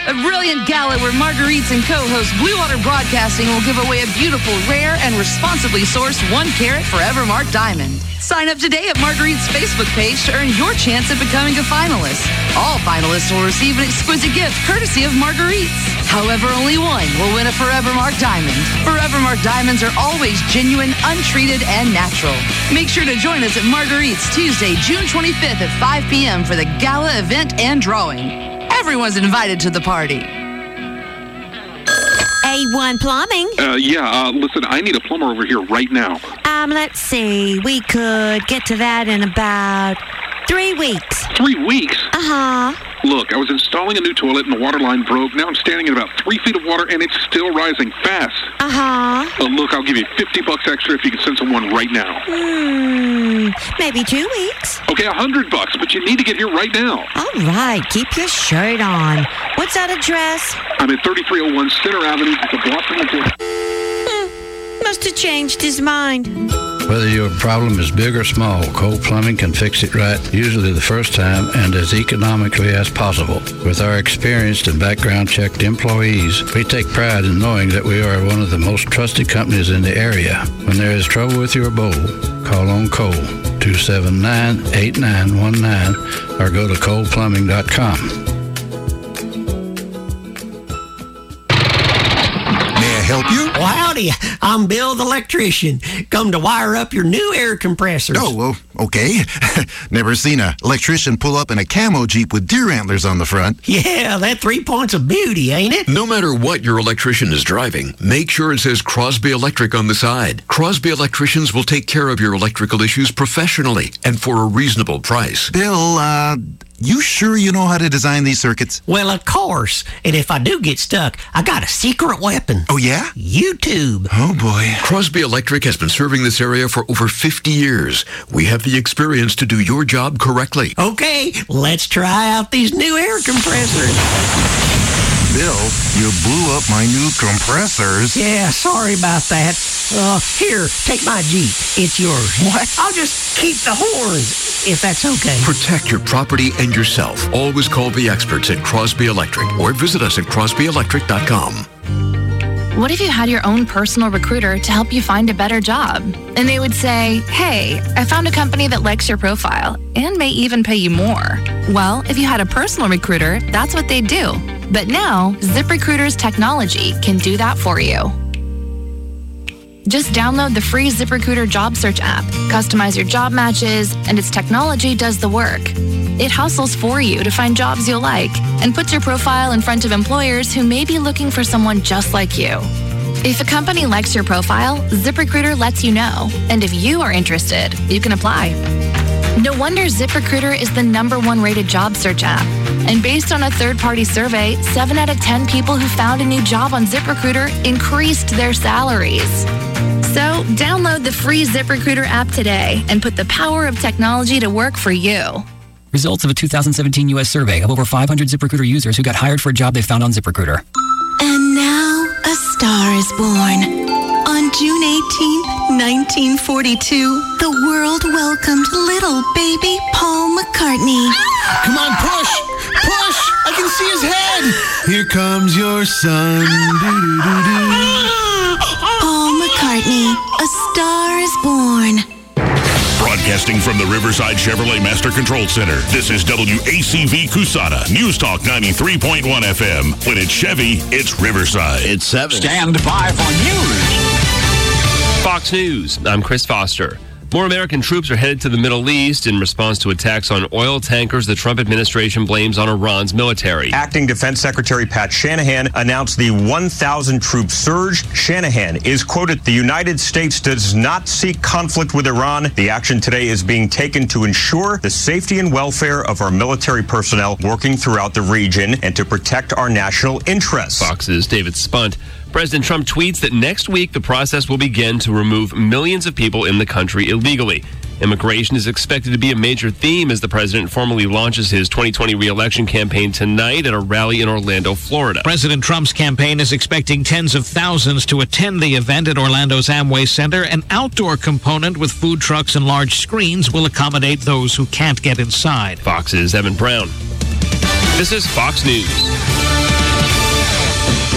A brilliant gala where Marguerites and co-host Blue Water Broadcasting will give away a beautiful, rare, and responsibly sourced 1-carat Forever Mark diamond. Sign up today at Marguerite's Facebook page to earn your chance at becoming a finalist. All finalists will receive an exquisite gift courtesy of Marguerite's. However, only one will win a Forever Mark diamond. Forever Mark diamonds are always genuine, untreated, and natural. Make sure to join us at Marguerite's Tuesday, June 25th at 5 p.m. for the gala event and drawing. Everyone's invited to the party. A1 Plumbing. Listen, I need a plumber over here right now. Let's see. We could get to that in about 3 weeks. 3 weeks? Uh-huh. Look, I was installing a new toilet and the water line broke. Now I'm standing in about 3 feet of water and it's still rising fast. Uh-huh. Look, I'll give you $50 extra if you can send someone right now. Maybe 2 weeks. Okay, $100, but you need to get here right now. All right, keep your shirt on. What's that address? I'm at 3301 Center Avenue. It's a block from the door. Must have changed his mind. Whether your problem is big or small, Cole Plumbing can fix it right, usually the first time and as economically as possible. With our experienced and background-checked employees, we take pride in knowing that we are one of the most trusted companies in the area. When there is trouble with your bowl, call on Cole, 279-8919, or go to coleplumbing.com. Help you? Well, howdy. I'm Bill the electrician. Come to wire up your new air compressors. Oh, well, okay. Never seen an electrician pull up in a camo Jeep with deer antlers on the front. Yeah, that 3 points of beauty, ain't it? No matter what your electrician is driving, make sure it says Crosby Electric on the side. Crosby Electricians will take care of your electrical issues professionally and for a reasonable price. Bill, you sure you know how to design these circuits? Well, of course. And if I do get stuck, I got a secret weapon. Oh, yeah? YouTube. Oh, boy. Crosby Electric has been serving this area for over 50 years. We have the experience to do your job correctly. Okay, let's try out these new air compressors. Bill, you blew up my new compressors. Yeah, sorry about that. Here, take my Jeep. It's yours. What? I'll just keep the horns, if that's okay. Protect your property and yourself. Always call the experts at Crosby Electric or visit us at crosbyelectric.com. What if you had your own personal recruiter to help you find a better job? And they would say, hey, I found a company that likes your profile and may even pay you more. Well, if you had a personal recruiter, that's what they'd do. But now, ZipRecruiter's technology can do that for you. Just download the free ZipRecruiter job search app, customize your job matches, and its technology does the work. It hustles for you to find jobs you'll like and puts your profile in front of employers who may be looking for someone just like you. If a company likes your profile, ZipRecruiter lets you know. And if you are interested, you can apply. No wonder ZipRecruiter is the #1 rated job search app. And based on a third-party survey, 7 out of 10 people who found a new job on ZipRecruiter increased their salaries. So download the free ZipRecruiter app today and put the power of technology to work for you. Results of a 2017 U.S. survey of over 500 ZipRecruiter users who got hired for a job they found on ZipRecruiter. And now, a star is born. On June 18th, 1942, the world welcomed little baby Paul McCartney. Come on, push! Push! I can see his head! Here comes your son. Paul McCartney, a star is born. Broadcasting from the Riverside Chevrolet Master Control Center, this is WACV Cusana, News Talk 93.1 FM. When it's Chevy, it's Riverside. It's 7. Stand by for news. Fox News, I'm Chris Foster. More American troops are headed to the Middle East in response to attacks on oil tankers the Trump administration blames on Iran's military. Acting Defense Secretary Pat Shanahan announced the 1,000-troop surge. Shanahan is quoted, "The United States does not seek conflict with Iran. The action today is being taken to ensure the safety and welfare of our military personnel working throughout the region and to protect our national interests." Fox's David Spunt. President Trump tweets that next week the process will begin to remove millions of people in the country illegally. Immigration is expected to be a major theme as the president formally launches his 2020 re-election campaign tonight at a rally in Orlando, Florida. President Trump's campaign is expecting tens of thousands to attend the event at Orlando's Amway Center. An outdoor component with food trucks and large screens will accommodate those who can't get inside. Fox's Evan Brown. This is Fox News.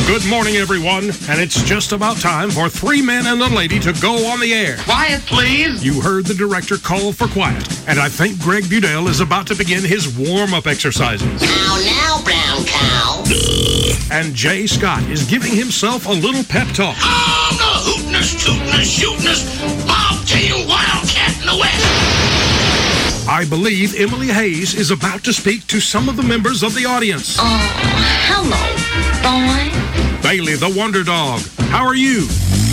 Good morning, everyone, and it's just about time for Three Men and a Lady to go on the air. Quiet, please. You heard the director call for quiet, and I think Greg Budell is about to begin his warm-up exercises. Now, brown cow. And Jay Scott is giving himself a little pep talk. I'm the hootin'est, tootin'est, shootin'est, bobtail wildcat in the West. I believe Emily Hayes is about to speak to some of the members of the audience. Hello, boy. Bailey the Wonder Dog, how are you?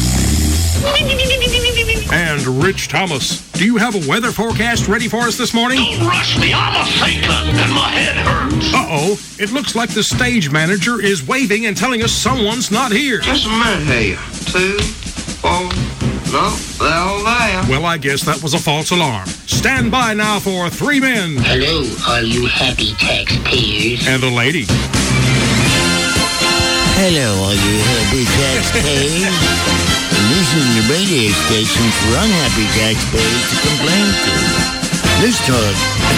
And Rich Thomas, do you have a weather forecast ready for us this morning? Don't rush me, I'm a thinker, and my head hurts. Uh-oh, it looks like the stage manager is waving and telling us someone's not here. Just a minute here. 2, 4, no, they're all there. Well, I guess that was a false alarm. Stand by now for Three Men. Hello, all you happy taxpayers. And a lady. Hello, all you happy taxpayers. This is the radio station for unhappy taxpayers to complain to. News Talk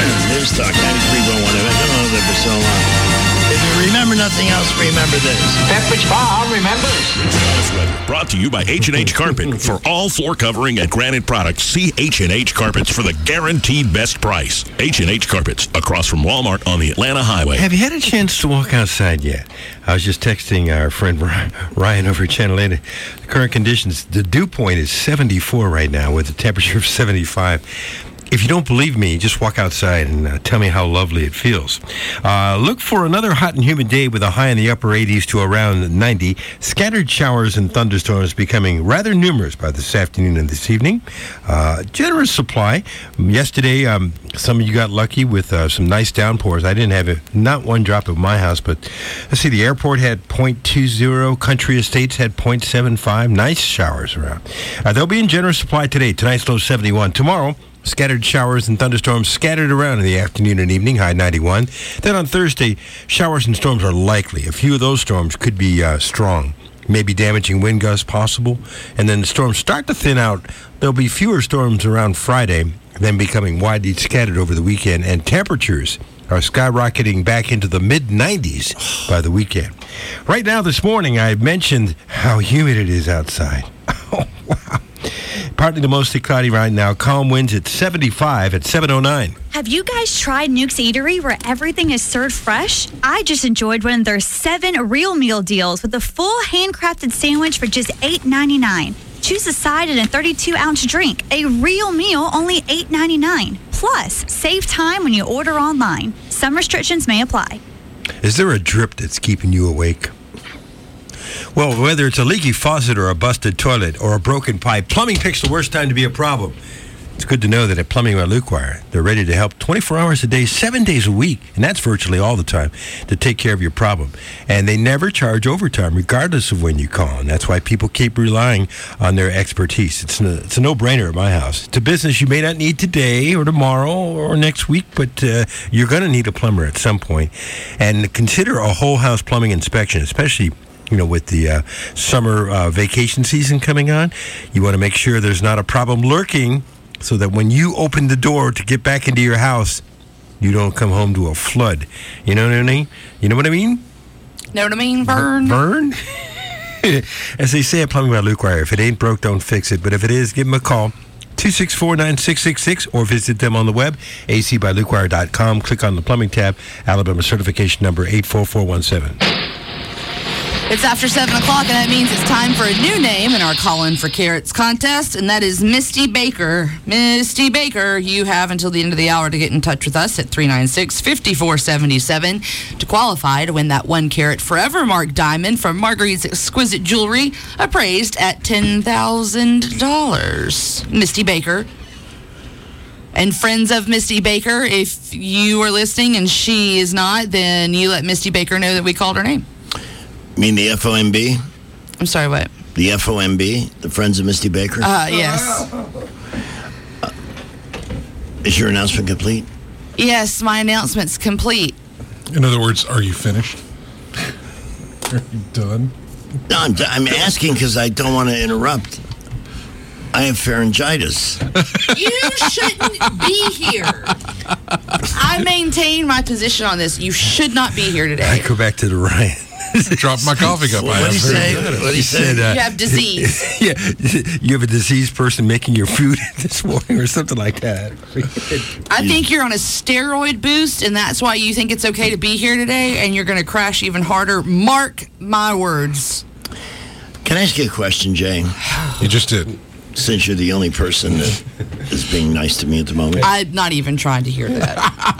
93.1 FM. I've been on there for so long. If you remember nothing else, remember this. Pepperidge Farm remembers. This weather brought to you by H&H Carpet. For all floor covering and granite products, see H&H Carpets for the guaranteed best price. H&H Carpets, across from Walmart on the Atlanta Highway. Have you had a chance to walk outside yet? I was just texting our friend Ryan over at Channel 8. The current conditions, the dew point is 74 right now with a temperature of 75. If you don't believe me, just walk outside and tell me how lovely it feels. Look for another hot and humid day with a high in the upper 80s to around 90. Scattered showers and thunderstorms becoming rather numerous by this afternoon and this evening. Generous supply. Yesterday, some of you got lucky with some nice downpours. I didn't have not one drop at my house, but let's see, the airport had 0.20. Country Estates had 0.75. Nice showers around. They'll be in generous supply today. Tonight's low 71. Tomorrow, scattered showers and thunderstorms scattered around in the afternoon and evening, high 91. Then on Thursday, showers and storms are likely. A few of those storms could be strong, maybe damaging wind gusts possible. And then the storms start to thin out. There'll be fewer storms around Friday, then becoming widely scattered over the weekend. And temperatures are skyrocketing back into the mid-90s by the weekend. Right now this morning, I mentioned how humid it is outside. Oh, wow. Partly to mostly cloudy right now. Calm winds at 75 at 7:09. Have you guys tried Nuke's Eatery where everything is served fresh? I just enjoyed one of their 7 real meal deals with a full handcrafted sandwich for just $8.99. Choose a side and a 32-ounce drink. A real meal, only $8.99. Plus, save time when you order online. Some restrictions may apply. Is there a drip that's keeping you awake? Well, whether it's a leaky faucet or a busted toilet or a broken pipe, plumbing picks the worst time to be a problem. It's good to know that at Plumbing by Luke Wire, they're ready to help 24 hours a day, 7 days a week, and that's virtually all the time, to take care of your problem. And they never charge overtime, regardless of when you call. And that's why people keep relying on their expertise. It's a no-brainer at my house. It's a business you may not need today or tomorrow or next week, but you're going to need a plumber at some point. And consider a whole house plumbing inspection, especially with the summer vacation season coming on. You want to make sure there's not a problem lurking so that when you open the door to get back into your house, you don't come home to a flood. You know what I mean? You know what I mean? Know what I mean, Vern? Vern? As they say at Plumbing by Luke Wire, if it ain't broke, don't fix it. But if it is, give them a call. 264-9666 or visit them on the web, acbylukewire.com. Click on the plumbing tab, Alabama certification number 84417. It's after 7 o'clock, and that means it's time for a new name in our Call-In for Carrots contest, and that is Misty Baker. Misty Baker, you have until the end of the hour to get in touch with us at 396-5477 to qualify to win that 1 carat Forever Mark diamond from Marguerite's Exquisite Jewelry, appraised at $10,000. Misty Baker. And friends of Misty Baker, if you are listening and she is not, then you let Misty Baker know that we called her name. You mean the FOMB? I'm sorry, what? The FOMB, the Friends of Misty Baker? Yes. Is your announcement complete? Yes, my announcement's complete. In other words, are you finished? Are you done? No, I'm asking because I don't want to interrupt. I have pharyngitis. You shouldn't be here. I maintain my position on this. You should not be here today. I go back to the Ryan. Dropped my coffee cup. What did he say? What he said? You have disease. Yeah, you have a diseased person making your food this morning or something like that. I think you're on a steroid boost, and that's why you think it's okay to be here today, and you're going to crash even harder. Mark my words. Can I ask you a question, Jay? You just did. Since you're the only person that is being nice to me at the moment. I'm not even trying to hear that.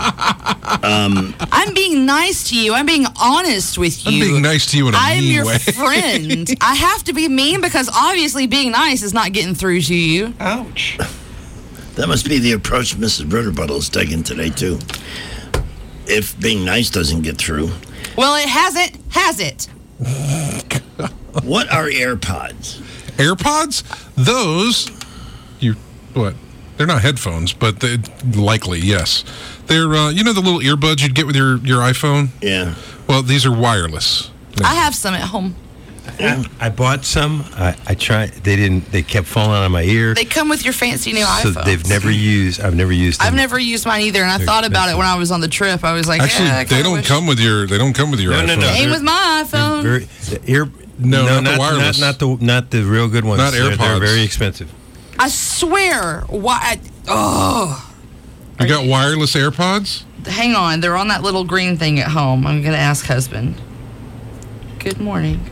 I'm being nice to you. I'm being honest with you. I'm being nice to you in a I'm mean your way. friend. I have to be mean because obviously being nice is not getting through to you. Ouch. That must be the approach Mrs. Britterbuttle is taking today, too. If being nice doesn't get through. Well, it hasn't, has it? What are AirPods? AirPods? Those, what? They're not headphones, but they, likely, yes. They're, you know the little earbuds you'd get with your iPhone? Yeah. Well, these are wireless. I have some at home. I bought some. I tried. They kept falling out of my ear. They come with your fancy new So iPhone. I've never used them. I've never used mine either, and I thought about it when I was on the trip. I was like, actually, they don't come with your iPhone. No. Ain't with my iPhone. Not the wireless. Not the real good ones. Not AirPods. They're very expensive. I swear. Why? Oh. You got wireless AirPods? Hang on. They're on that little green thing at home. I'm going to ask husband. Good morning.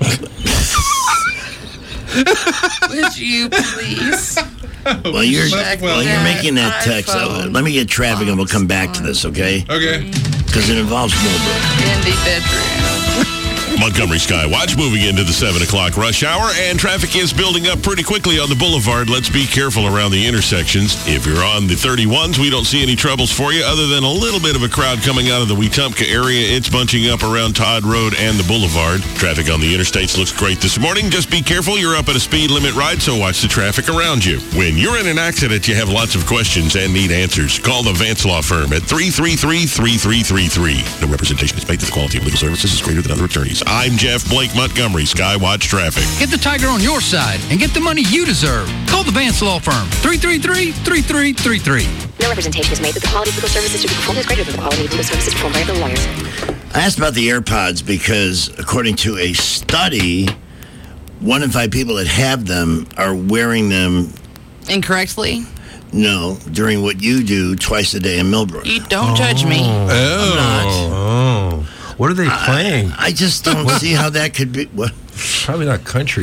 Would you please? Well, you're making that text. Let me get traffic and we'll come back to this, okay? Okay. Because it involves Millbrook. In the bedroom. Montgomery Skywatch moving into the 7 o'clock rush hour, and traffic is building up pretty quickly on the boulevard. Let's be careful around the intersections. If you're on the 31s, we don't see any troubles for you other than a little bit of a crowd coming out of the Wetumpka area. It's bunching up around Todd Road and the boulevard. Traffic on the interstates looks great this morning. Just be careful. You're up at a speed limit ride, so watch the traffic around you. When you're in an accident, you have lots of questions and need answers. Call the Vance Law Firm at 333-3333. No representation is made that the quality of legal services is greater than other attorneys. I'm Jeff Blake, Montgomery Skywatch Traffic. Get the tiger on your side and get the money you deserve. Call the Vance Law Firm, 333-3333. No representation is made that the quality of legal services to be performed is greater than the quality of legal services performed by other lawyers. I asked about the AirPods because, according to a study, 1 in 5 people that have them are wearing them incorrectly. No, during what you do twice a day in Millbrook. You don't judge me. Oh. What are they playing? I just don't see how that could be. What? Probably not country.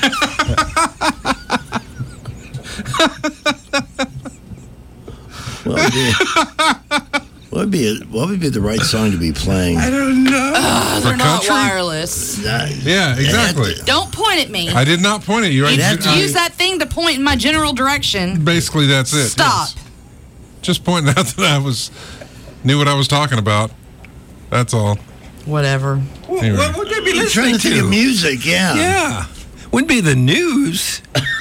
What would be the right song to be playing? I don't know. They're not wireless. Yeah, exactly. Don't point at me. I did not point at you. Use that thing to point in my general direction. Basically, that's it. Stop. Yes. Just pointing out that I knew what I was talking about. That's all. Whatever. Anyway. What would they be listening trying to think of music, yeah. Yeah. Wouldn't be the news.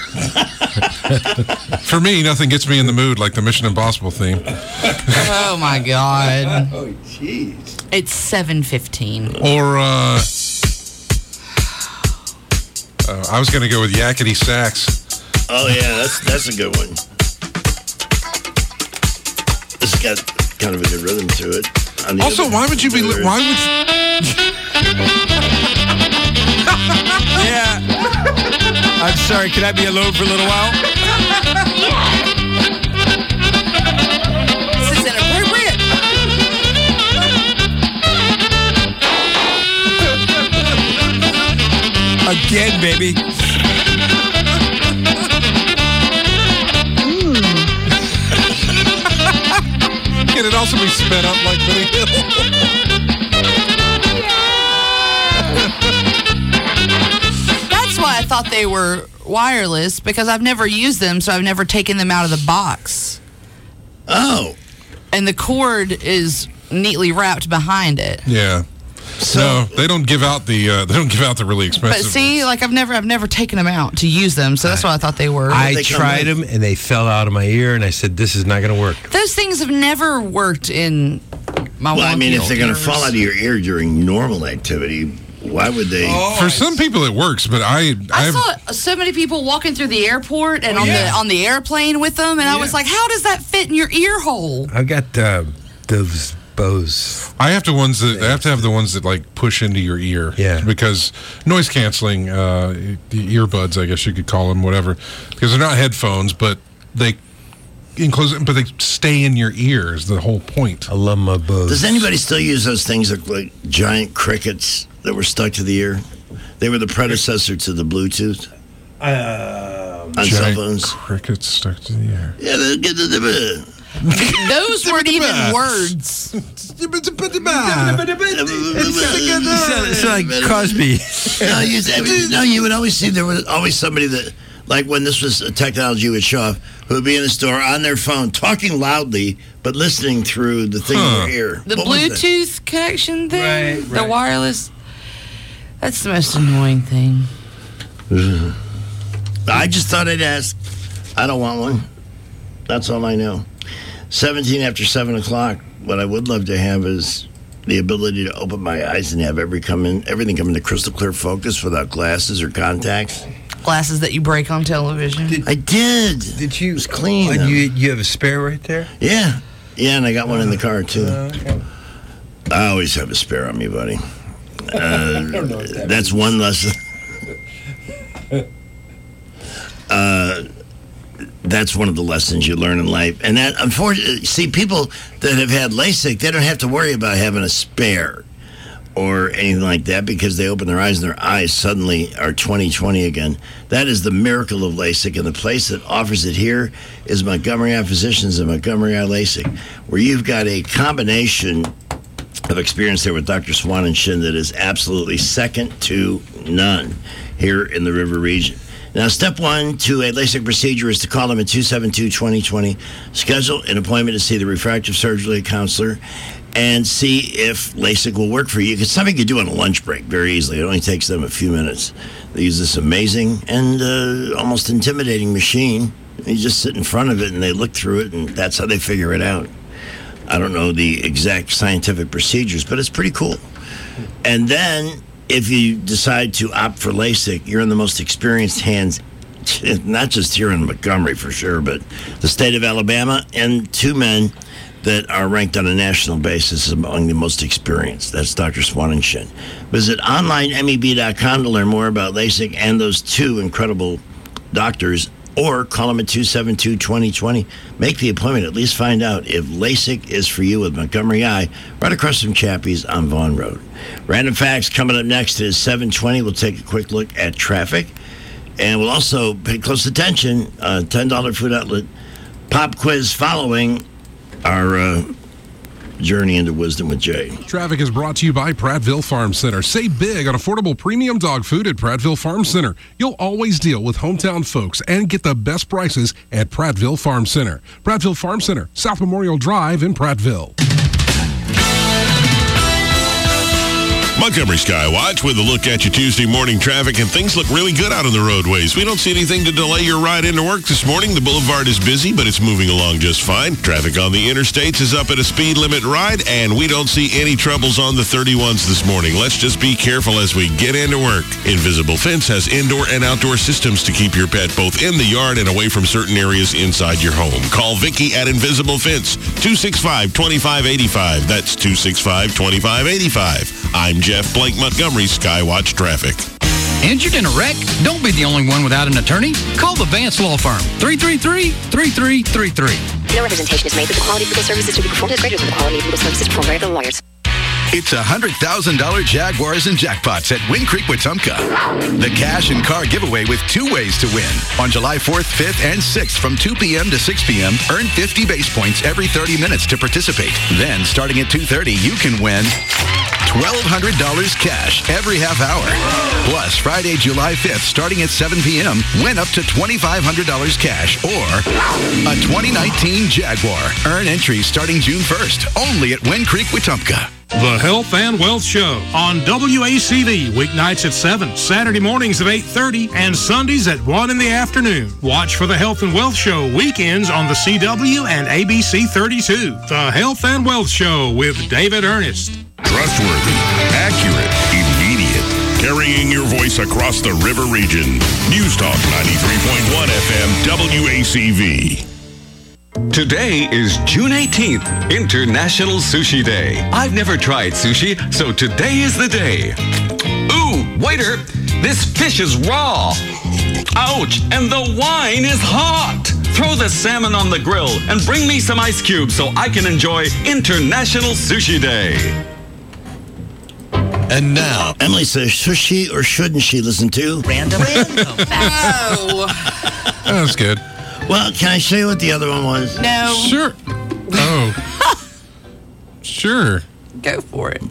For me, nothing gets me in the mood like the Mission Impossible theme. Oh, my God. Oh, jeez. It's 7:15. Or, I was going to go with Yakety Sax. Oh, yeah, that's a good one. It's got kind of a good rhythm to it. Also, why would you be... Yeah. I'm sorry, can I be alone for a little while? This is inappropriate. Again, baby. Can it also be sped up like Benny Hill? That's why I thought they were wireless, because I've never used them, so I've never taken them out of the box. Oh. And the cord is neatly wrapped behind it. Yeah. No, they don't give out the really expensive. But see, like I've never taken them out to use them, so that's why I thought they were. I tried them and they fell out of my ear, and I said, "This is not going to work." Those things have never worked in my. Well, I mean, if they're going to fall out of your ear during normal activity, why would they? For some people, it works, but I saw so many people walking through the airport and on the airplane with them, and I was like, "How does that fit in your ear hole?" I got those Bose. I have to have the ones that like push into your ear. Yeah. Because noise canceling earbuds, I guess you could call them, whatever. Because they're not headphones, but they enclose, but they stay in your ears. The whole point. I love my Bose. Does anybody still use those things that look like giant crickets that were stuck to the ear? They were the predecessor to the Bluetooth. On cell phones. Crickets stuck to the ear. Yeah, those weren't even words. It's like Cosby. No, you would always see there was always somebody that, like when this was a technology would show off, who would be in the store on their phone talking loudly but listening through the thing in their ear. The Bluetooth connection thing, the wireless. That's the most annoying thing. I just thought I'd ask. I don't want one. That's all I know. 17 after 7 o'clock. What I would love to have is the ability to open my eyes and have everything come into crystal clear focus without glasses or contacts. Glasses that you break on television. I did. Did you? It was clean. You have a spare right there? Yeah. Yeah, and I got one in the car, too. Okay. I always have a spare on me, buddy. That's one lesson. That's one of the lessons you learn in life. And that, unfortunately, see, people that have had LASIK, they don't have to worry about having a spare or anything like that because they open their eyes and their eyes suddenly are 20/20 again. That is the miracle of LASIK, and the place that offers it here is Montgomery Eye Physicians and Montgomery Eye LASIK, where you've got a combination of experience there with Dr. Swan and Shin that is absolutely second to none here in the River region. Now, step one to a LASIK procedure is to call them at 272-2020, schedule an appointment to see the refractive surgery counselor, and see if LASIK will work for you. It's something you do on a lunch break very easily. It only takes them a few minutes. They use this amazing and almost intimidating machine. You just sit in front of it, and they look through it, and that's how they figure it out. I don't know the exact scientific procedures, but it's pretty cool. And then if you decide to opt for LASIK, you're in the most experienced hands, not just here in Montgomery for sure, but the state of Alabama, and two men that are ranked on a national basis among the most experienced. That's Dr. Swan and Shin. Visit onlinemeb.com to learn more about LASIK and those two incredible doctors, or call them at 272-2020. Make the appointment. At least find out if LASIK is for you with Montgomery Eye, right across from Chappie's on Vaughn Road. Random Facts coming up next is 7:20. We'll take a quick look at traffic. And we'll also pay close attention, $10 food outlet pop quiz following our journey into Wisdom with Jay. Traffic is brought to you by Prattville Farm Center. Save big on affordable premium dog food at Prattville Farm Center. You'll always deal with hometown folks and get the best prices at Prattville Farm Center. Prattville Farm Center, South Memorial Drive in Prattville. Montgomery Skywatch with a look at your Tuesday morning traffic, and things look really good out on the roadways. We don't see anything to delay your ride into work this morning. The boulevard is busy, but it's moving along just fine. Traffic on the interstates is up at a speed limit ride, and we don't see any troubles on the 31s this morning. Let's just be careful as we get into work. Invisible Fence has indoor and outdoor systems to keep your pet both in the yard and away from certain areas inside your home. Call Vicky at Invisible Fence, 265-2585. That's 265-2585. I'm Jeff Blake, Montgomery Skywatch Traffic. Injured in a wreck? Don't be the only one without an attorney. Call the Vance Law Firm, 333-3333. No representation is made that the quality of legal services to be performed is greater than the quality of legal services performed by other lawyers. It's $100,000 Jaguars and jackpots at Wind Creek Wetumpka. The cash and car giveaway with two ways to win. On July 4th, 5th, and 6th from 2 p.m. to 6 p.m., earn 50 base points every 30 minutes to participate. Then, starting at 2:30, you can win $1,200 cash every half hour. Plus, Friday, July 5th, starting at 7 p.m., win up to $2,500 cash or a 2019 Jaguar. Earn entries starting June 1st, only at Wind Creek Wetumpka. The Health and Wealth Show on WACV, weeknights at 7, Saturday mornings at 8:30, and Sundays at 1 in the afternoon. Watch for the Health and Wealth Show weekends on the CW and ABC 32. The Health and Wealth Show with David Ernest. Trustworthy, accurate, immediate. Carrying your voice across the river region. News Talk 93.1 FM WACV. Today is June 18th, International Sushi Day. I've never tried sushi, so today is the day. Ooh, waiter, this fish is raw. Ouch, and the wine is hot. Throw the salmon on the grill and bring me some ice cubes so I can enjoy International Sushi Day. And now, Emily says, should she or shouldn't she listen to Random facts. That was good. Well, can I show you what the other one was? No. Sure. Oh. Sure. Go for it.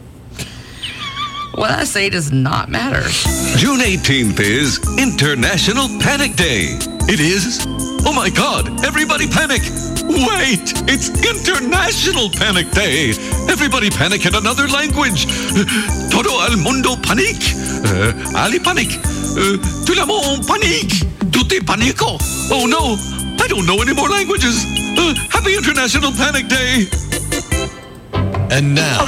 What I say does not matter. June 18th is International Panic Day. It is? Oh my God, everybody panic. Wait, it's International Panic Day. Everybody panic in another language. Todo el mundo panique. Ali panic. Tout le monde panique. Tutti panico. Oh no, I don't know any more languages. Happy International Panic Day. And now,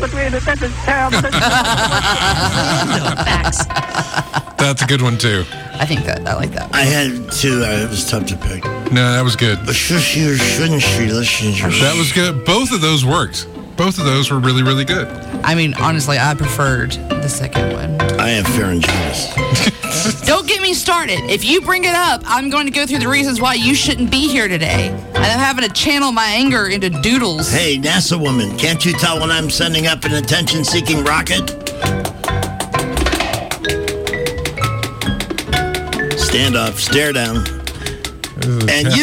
Facts. That's a good one, too. I think that I like that one. I had two. It was tough to pick. No, that was good. But should she or shouldn't she listen to That was good. Both of those worked. Both of those were really, really good. I mean, honestly, I preferred the second one. I have pharyngitis. Don't get me started. If you bring it up, I'm going to go through the reasons why you shouldn't be here today. And I'm having to channel my anger into doodles. Hey, NASA woman, can't you tell when I'm sending up an attention-seeking rocket? Stand up, stare down. And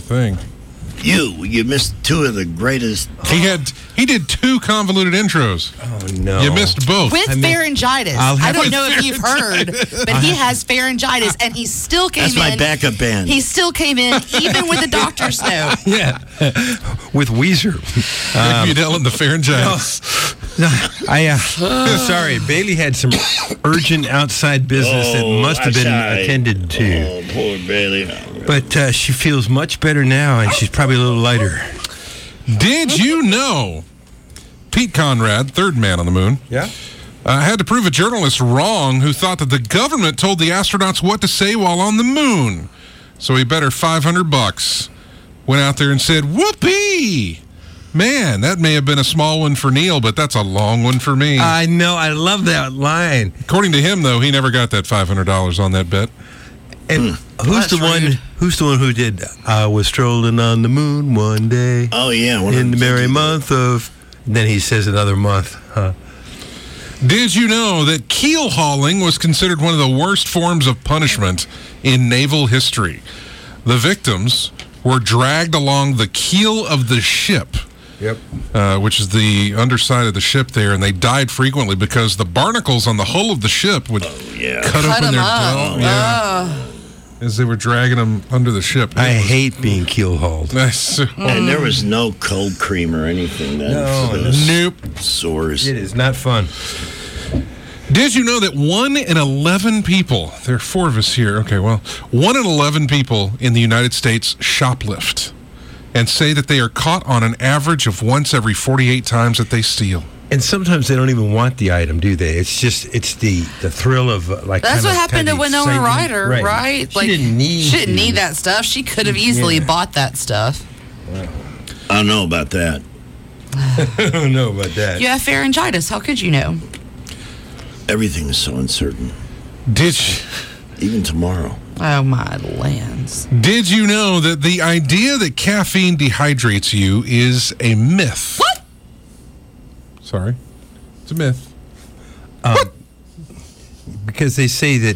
you missed two of the greatest. He did two convoluted intros. Oh no! You missed both. With pharyngitis. I don't know if you've heard, but he has pharyngitis, and he still came in. That's my backup band. He still came in, even with the doctor's note. Yeah, with Weezer. Rick Udell and the pharyngitis. Sorry, Bailey had some urgent outside business that must have been attended to. Oh, poor Bailey. But she feels much better now, and she's probably a little lighter. Did you know Pete Conrad, third man on the moon, had to prove a journalist wrong who thought that the government told the astronauts what to say while on the moon? So he bet her $500. Went out there and said, "Whoopee! Man, that may have been a small one for Neil, but that's a long one for me." I know. I love that line. According to him, though, he never got that $500 on that bet. And who's the one who did "I was strolling on the moon one day"? Oh yeah, in the merry month of. Then he says another month. Huh? Did you know that keel hauling was considered one of the worst forms of punishment in naval history? The victims were dragged along the keel of the ship. Yep. Which is the underside of the ship there, and they died frequently because the barnacles on the hull of the ship would cut open their tail. As they were dragging them under the ship. I hate being keel hauled. And there was no cold cream or anything. Nope. Sores. It is not fun. Did you know that 1 in 11 people, there are 4 of us here, 1 in 11 people in the United States shoplift and say that they are caught on an average of once every 48 times that they steal. And sometimes they don't even want the item, do they? It's the thrill of like. That's what happened to Winona Ryder, right? She didn't need that stuff. She could have easily bought that stuff. Wow. I don't know about that. I don't know about that. You have pharyngitis. How could you know? Everything is so uncertain. Even tomorrow. Oh, my lands. Did you know that the idea that caffeine dehydrates you is a myth? What? Sorry. It's a myth. Because they say that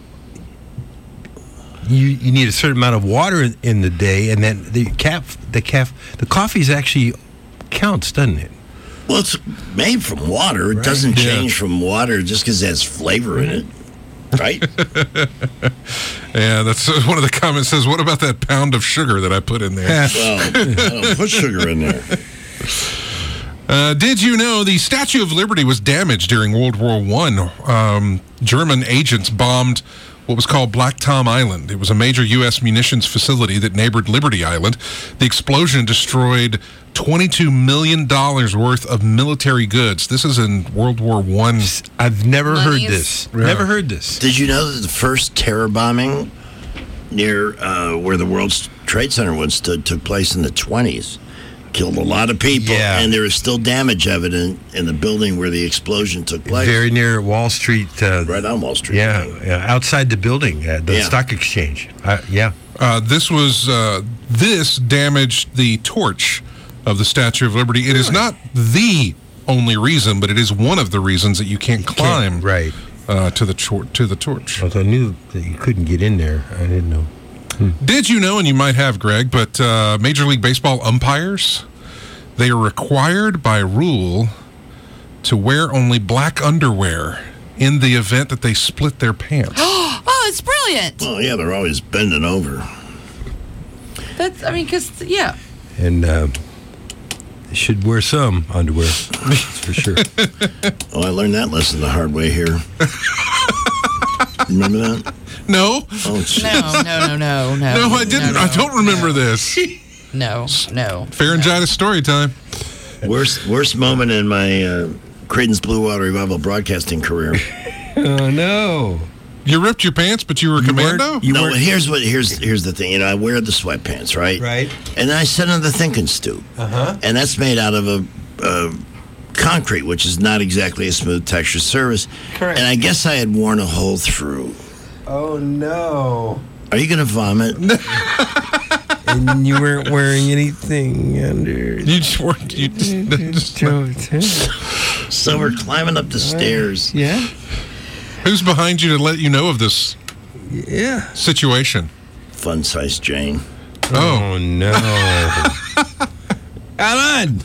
you need a certain amount of water in the day, and then the coffee actually counts, doesn't it? Well, it's made from water. It doesn't change from water just because it has flavor in it. Right? Yeah, that's one of the comments says, what about that pound of sugar that I put in there? Well, I don't put sugar in there. Did you know the Statue of Liberty was damaged during World War I? German agents bombed what was called Black Tom Island. It was a major U.S. munitions facility that neighbored Liberty Island. The explosion destroyed $22 million worth of military goods. This is in World War I. I've never heard this. Yeah. Never heard this. Did you know that the first terror bombing near where the World Trade Center once stood took place in the 20s. Killed a lot of people, and there is still damage evident in the building where the explosion took place. Very near Wall Street. Right on Wall Street. Yeah, outside the building, the stock exchange. This damaged the torch of the Statue of Liberty. It is not the only reason, but it is one of the reasons that you can't climb to the torch. Although I knew that you couldn't get in there. I didn't know. Did you know, and you might have, Greg, but Major League Baseball umpires, they are required by rule to wear only black underwear in the event that they split their pants. Oh, it's brilliant. Well, yeah, they're always bending over. And they should wear some underwear, that's for sure. Oh, I learned that lesson the hard way here. Remember that? No. Oh, No, No, I didn't. No, I don't remember this. No. Pharyngitis story time. Worst moment in my Creedence Blue Water Revival broadcasting career. Oh, no. You ripped your pants, but you were a commando? No, here's the thing. You know, I wear the sweatpants, right? Right. And then I sit on the thinking stoop. Uh-huh. And that's made out of a concrete, which is not exactly a smooth texture surface. Correct. And I guess I had worn a hole through. Oh, no. Are you going to vomit? And you weren't wearing anything under. You just weren't. So we're climbing up the stairs. Yeah. Who's behind you to let you know of this situation? Fun-sized Jane. Oh, no. Come on.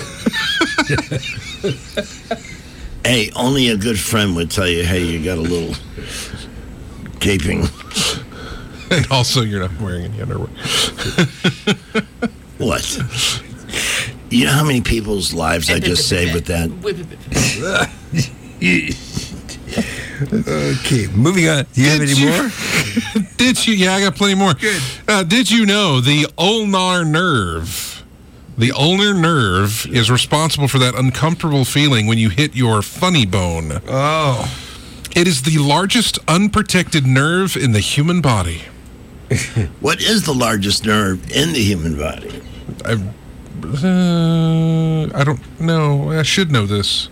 Hey, only a good friend would tell you, hey, you got a little gaping. And also, you're not wearing any underwear. What? You know how many people's lives I just saved with that? Okay, moving on. Do you have any more? Did you? Yeah, I got plenty more. Good. Did you know the ulnar nerve? The ulnar nerve is responsible for that uncomfortable feeling when you hit your funny bone. Oh. It is the largest unprotected nerve in the human body. What is the largest nerve in the human body? I don't know. I should know this.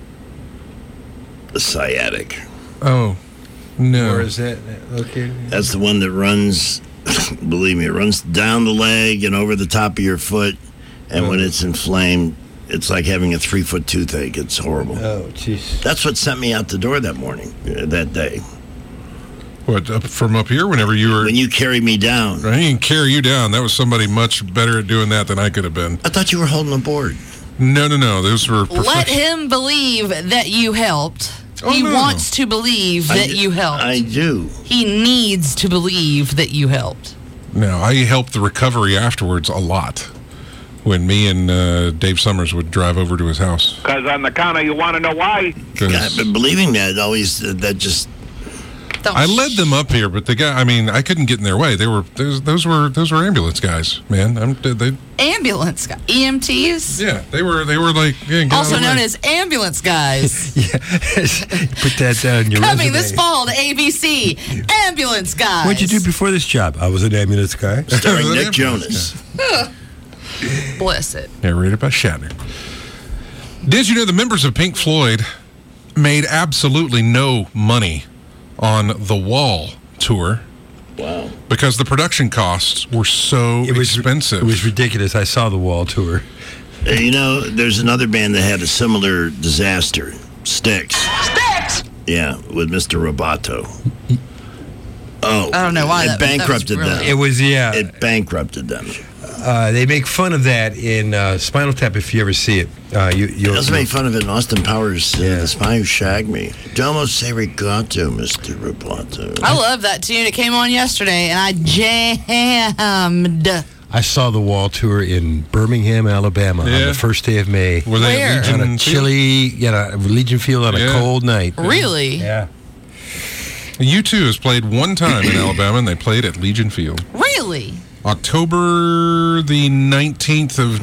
The sciatic. Oh, no. Where is that located? That's the one that runs, believe me, it runs down the leg and over the top of your foot. And when it's inflamed, it's like having a 3-foot toothache. It's horrible. Oh, jeez. That's what sent me out the door that morning, that day. What, from up here whenever you were... When you carried me down. I didn't carry you down. That was somebody much better at doing that than I could have been. I thought you were holding a board. No. Those were... Let him believe that you helped. He wants to believe that you helped. I do. He needs to believe that you helped. No, I helped the recovery afterwards a lot. When me and Dave Summers would drive over to his house. Because on the counter, you want to know why? God, but believing that always, that just... I led them up here, but the guy, I couldn't get in their way. Those were ambulance guys, man. Ambulance guys. EMTs? Yeah, they were like... Yeah, also known as ambulance guys. Yeah, put that down in your Coming resume. this fall to ABC, ambulance guys. What'd you do before this job? I was an ambulance guy. Starring Nick Jonas. Bless it. Narrated by Shatner. Did you know the members of Pink Floyd made absolutely no money on the Wall tour? Wow. Because the production costs were so expensive. It was ridiculous. I saw the Wall tour. You know, there's another band that had a similar disaster. Styx. Styx! Yeah, with Mr. Roboto. Oh. I don't know why it bankrupted them. It was, It bankrupted them. They make fun of that in Spinal Tap if you ever see it. They also make fun of it in Austin Powers, The Spy Who Shagged Me. Domo se rigato, Mr. Roboto. I love that tune. It came on yesterday, and I jammed. I saw the Wall tour in Birmingham, Alabama on the first day of May. Were they Where? at Legion on a chilly, Legion Field on a cold night. Really? Yeah. U2 has played one time in Alabama, and they played at Legion Field. Really? October the 19th of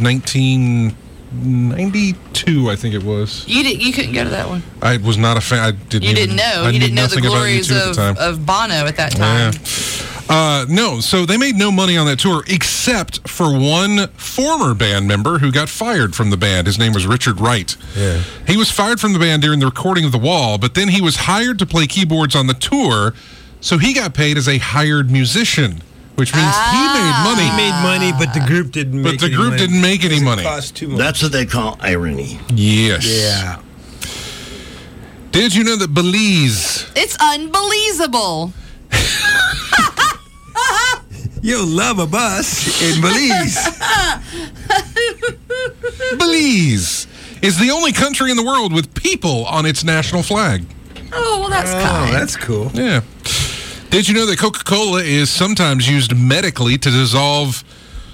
1992, I think it was. You couldn't go to that one. I was not a fan. You didn't know. You didn't know the glories of Bono at that time. No, so they made no money on that tour except for one former band member who got fired from the band. His name was Richard Wright. Yeah. He was fired from the band during the recording of The Wall, but then he was hired to play keyboards on the tour, so he got paid as a hired musician, which means he made money. He made money, but the group didn't make any money. But the group didn't make any money. It cost too much. That's what they call irony. Yes. Yeah. Did you know that Belize... It's unbelievable. You'll love a bus in Belize. Belize is the only country in the world with people on its national flag. Oh, well, that's kind. Oh, that's cool. Yeah. Did you know that Coca-Cola is sometimes used medically to dissolve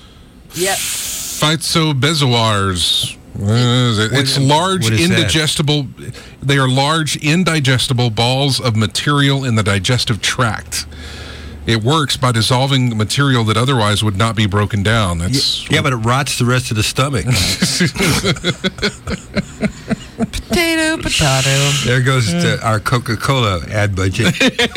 phytobezoars? It's large, indigestible. They are large, indigestible balls of material in the digestive tract. It works by dissolving material that otherwise would not be broken down. That's but it rots the rest of the stomach. Potato. There goes our Coca-Cola ad budget.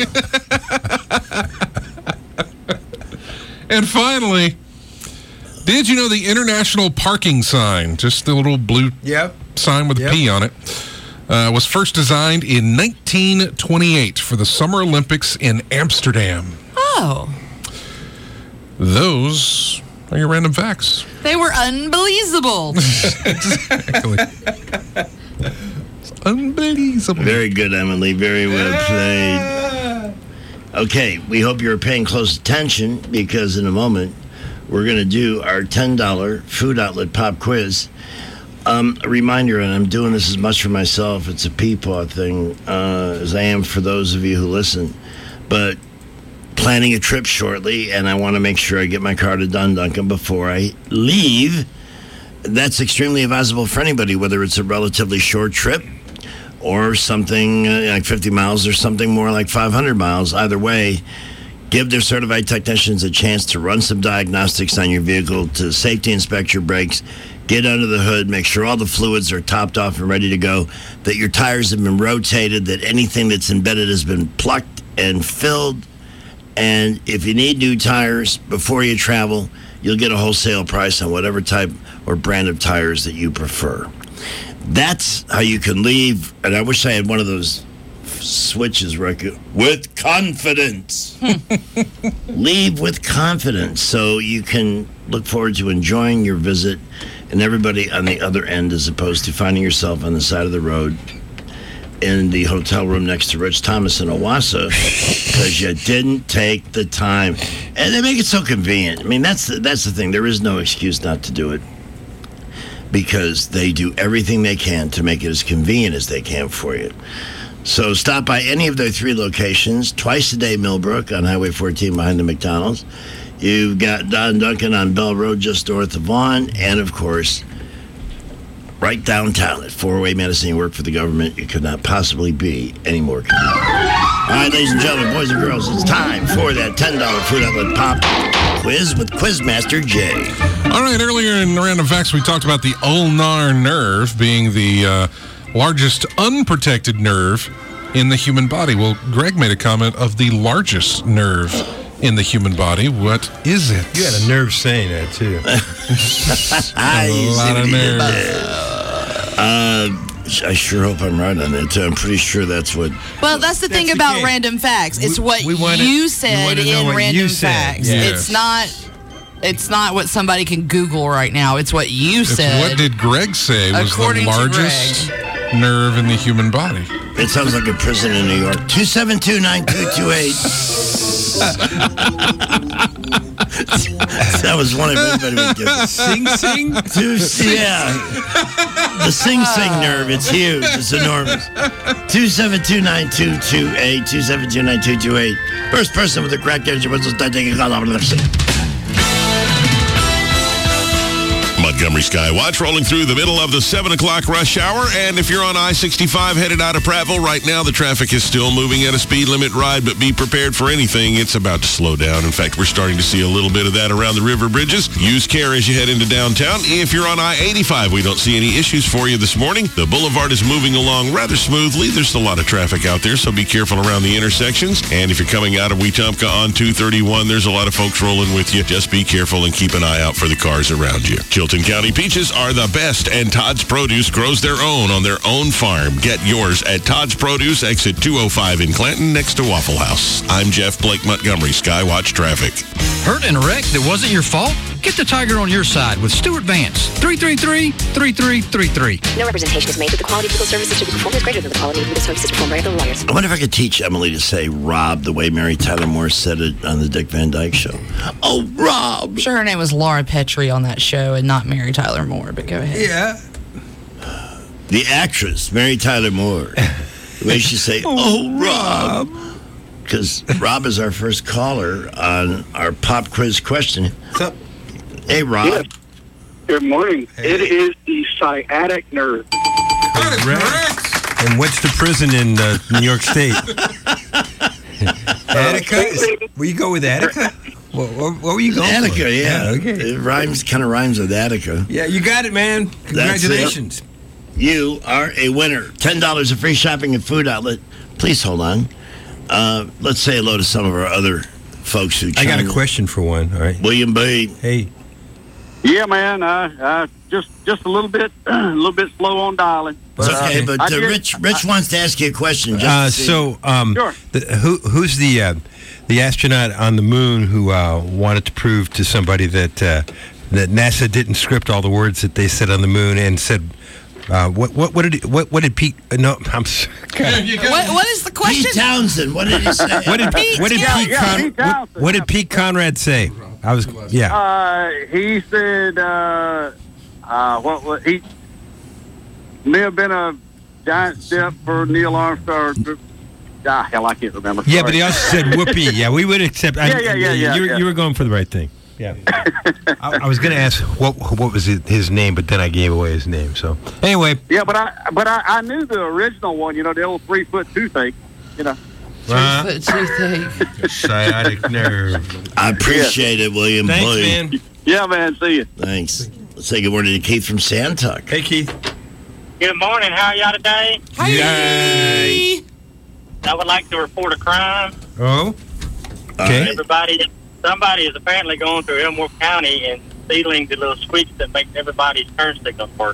And finally, did you know the international parking sign, just the little blue sign with a P on it, was first designed in 1928 for the Summer Olympics in Amsterdam? Oh. Those are your random facts. They were unbelievable. Exactly. It's unbelievable. Very good, Emily. Very well played. Okay, we hope you're paying close attention because in a moment we're going to do our $10 food outlet pop quiz. A reminder, and I'm doing this as much for myself, it's a peepaw thing, as I am for those of you who listen, but planning a trip shortly, and I want to make sure I get my car to Duncan before I leave. That's extremely advisable for anybody, whether it's a relatively short trip or something like 50 miles or something more like 500 miles. Either way, give their certified technicians a chance to run some diagnostics on your vehicle, to safety inspect your brakes, get under the hood, make sure all the fluids are topped off and ready to go, that your tires have been rotated, that anything that's embedded has been plucked and filled. And if you need new tires before you travel, you'll get a wholesale price on whatever type or brand of tires that you prefer. That's how you can leave. And I wish I had one of those switches where I could, with confidence. Leave with confidence so you can look forward to enjoying your visit and everybody on the other end, as opposed to finding yourself on the side of the road in the hotel room next to Rich Thomas in Owasso because you didn't take the time. And they make it so convenient. I mean, that's the thing. There is no excuse not to do it because they do everything they can to make it as convenient as they can for you. So stop by any of their 3 locations, twice a day Millbrook on Highway 14 behind the McDonald's. You've got Don Duncan on Bell Road just north of Vaughan, and of course, right downtown at 408 Madison. You work for the government. You could not possibly be any more convenient. All right, ladies and gentlemen, boys and girls, it's time for that $10 food outlet pop quiz with Quizmaster Jay. All right, earlier in Random Facts, we talked about the ulnar nerve being the largest unprotected nerve in the human body. Well, Greg made a comment of the largest nerve in the human body. What is it? You had a nerve saying that, too. A lot of nerve. I sure hope I'm right on that, too. I'm pretty sure that's what... Well, that's the thing about random facts. It's what you said in random facts. Yes. It's not what somebody can Google right now. It's what you said. What did Greg say was the largest nerve in the human body? It sounds like a prison in New York. 272-9228. That was one everybody would give. Sing Sing? Yeah. The Sing Sing nerve. It's huge. It's enormous. 272-9228. 272-9228. First person with the correct answer was taking a call. Montgomery Skywatch, rolling through the middle of the 7 o'clock rush hour. And if you're on I-65 headed out of Prattville right now, the traffic is still moving at a speed limit ride, but be prepared for anything. It's about to slow down. In fact, we're starting to see a little bit of that around the river bridges. Use care as you head into downtown. If you're on I-85, we don't see any issues for you this morning. The boulevard is moving along rather smoothly. There's a lot of traffic out there, so be careful around the intersections. And if you're coming out of Wetumpka on 231, there's a lot of folks rolling with you. Just be careful and keep an eye out for the cars around you. Chilton County peaches are the best, and Todd's Produce grows their own on their own farm. Get yours at Todd's Produce, exit 205 in Clanton, next to Waffle House. I'm Jeff Blake Montgomery, Skywatch Traffic. Hurt in a wreck that wasn't your fault? Get the Tiger on your side with Stuart Vance. 333-3333. No representation is made that the quality of legal services to be performed is greater than the quality of legal services performed by other lawyers. I wonder if I could teach Emily to say Rob the way Mary Tyler Moore said it on the Dick Van Dyke Show. Oh, Rob! I'm sure her name was Laura Petrie on that show and not Mary Tyler Moore, but go ahead. Yeah. The actress, Mary Tyler Moore. The way she say, oh, Rob. Because Rob is our first caller on our pop quiz question. What's up? Hey, Rob. Yes. Good morning. Hey. It is the sciatic nerve. Correct. And what's the prison in New York State? Attica? Will you go with Attica? What were you going Attica, for? yeah. Okay. It kind of rhymes with Attica. Yeah, you got it, man. Congratulations. You are a winner. $10 of free shopping at Food Outlet. Please hold on. Let's say hello to some of our other folks who I got a question for one. All right. William B. Hey. Yeah, man. Just a little bit slow on dialing. But, okay, but Rich wants to ask you a question. Sure. Who's the astronaut on the moon who wanted to prove to somebody that NASA didn't script all the words that they said on the moon and said? What did Pete? No, I'm. What is the question? Pete Townsend. What did he say? What did Pete Conrad say? He said he may have been a giant step for Neil Armstrong. Hell, I can't remember. Yeah, but he also said whoopee. Yeah, we would accept. You were going for the right thing. Yeah. I was going to ask what was his name, but then I gave away his name. So anyway. Yeah, but I knew the original one. You know, the old 3-foot toothache. You know. 3-foot toothache. Sciatic nerve. I appreciate it, William. Thanks, man. Yeah, man. See you. Thanks. Let's say good morning to Keith from Santuck. Hey, Keith. Good morning. How are y'all today? Hi. I would like to report a crime. Oh. Okay. Somebody is apparently going through Elmore County and stealing the little squeaks that make everybody's turn signals work.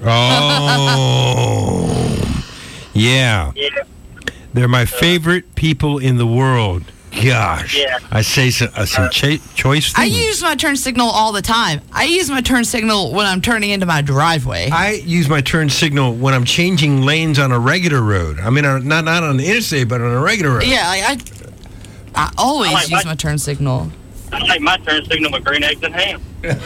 Oh. Yeah. They're my favorite people in the world. Gosh. Yeah. I say some choice things. I use my turn signal all the time. I use my turn signal when I'm turning into my driveway. I use my turn signal when I'm changing lanes on a regular road. I mean, not on the interstate, but on a regular road. Yeah, I always use my turn signal. I like my turn signal with green eggs and ham.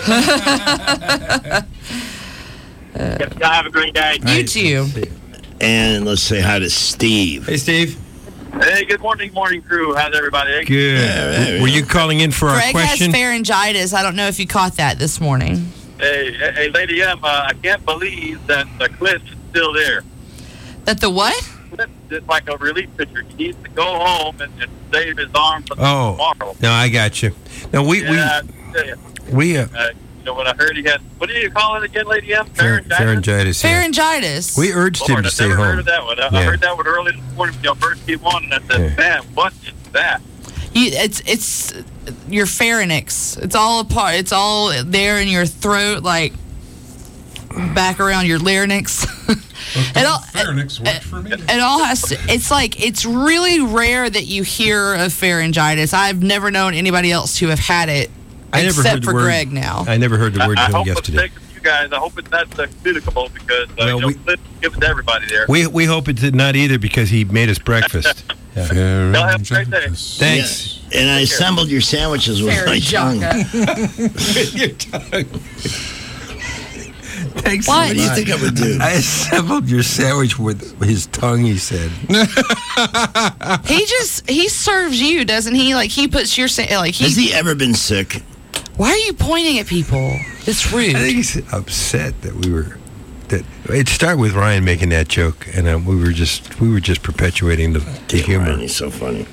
Y'all have a great day. You too. And let's say hi to Steve. Hey, Steve. Hey, good morning, morning crew. How's everybody? Good. Yeah, were you calling in for our Greg question? has pharyngitis. I don't know if you caught that this morning. Hey, Lady M, I can't believe that the cliff is still there. That the what? It's like a relief pitcher. He needs to go home and save his arm for tomorrow. No, I got you. Now we you know, when I heard he had, what do you call it again, Lady M? Pharyngitis. Pharyngitis. We urged him to stay home. I heard of that one. I heard that one early this morning when y'all first came on, and I said, man, what is that? It's your pharynx. It's all apart. It's all there in your throat, like back around your larynx. Pharynx worked for me. It all has to. It's really rare that you hear of pharyngitis. I've never known anybody else to have had it. Except for Greg now. I never heard the word until yesterday. You guys, I hope it's not communicable because give it to everybody there. We hope it's not either because he made us breakfast. Y'all have a great day. Thanks. Yeah. And I assembled your sandwiches with my tongue. With your tongue. Thanks. What do you think I would do? I assembled your sandwich with his tongue, he said. He serves you, doesn't he? Like he puts your Has he ever been sick? Why are you pointing at people? It's rude. I think he's upset that it started with Ryan making that joke, and we were just perpetuating the humor. Ryan, he's so funny.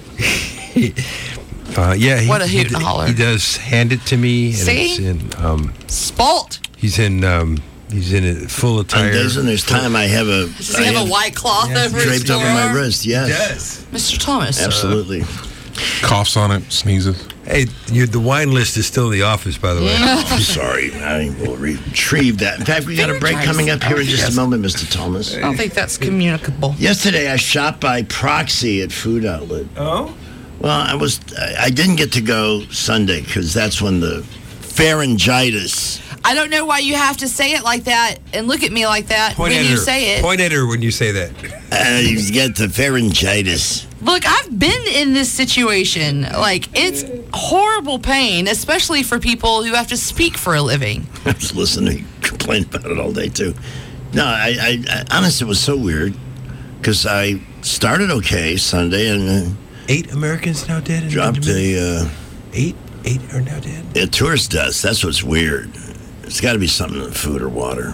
What a hoot and holler. He does hand it to me. And See? It's in, Spalt. He's in it full attire. On days when there's time, I have a... Does he have a white cloth over his draped over my forearm? wrist, yes. He does. Mr. Thomas. Absolutely. Coughs on it, sneezes. Hey, the wine list is still in the office, by the way. I'm sorry. I will retrieve that. In fact, we got a break coming up here in just a moment, Mr. Thomas. I don't think that's communicable. Yesterday, I shopped by proxy at Food Outlet. Oh? Well, I didn't get to go Sunday because that's when the pharyngitis. I don't know why you have to say it like that and look at me like that when you say it. Point at her when you say that. You get the pharyngitis. Look, I've been in this situation. Like, it's horrible pain, especially for people who have to speak for a living. I was listening to you complain about it all day, too. No, I honestly, it was so weird because I started okay Sunday and... 8 Americans now dead? Dropped a... 8 are now dead? A tourist deaths. That's what's weird. It's got to be something in food or water.